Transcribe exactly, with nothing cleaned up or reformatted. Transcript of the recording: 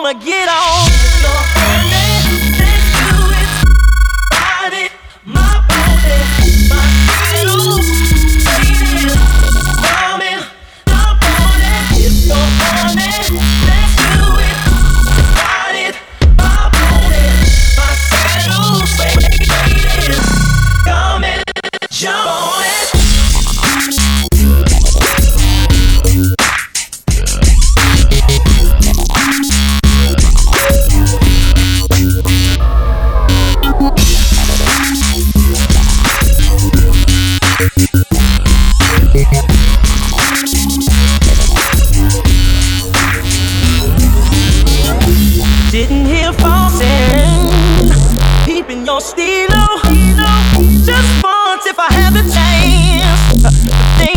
wanna get on. So honey, let's do it. Body, my body, my little lady, coming up on it. It's so honey, let's do it. Body, my body, my little lady, coming, jump on it. Didn't hear falling, peeping your stilo. Just once if I had the chance.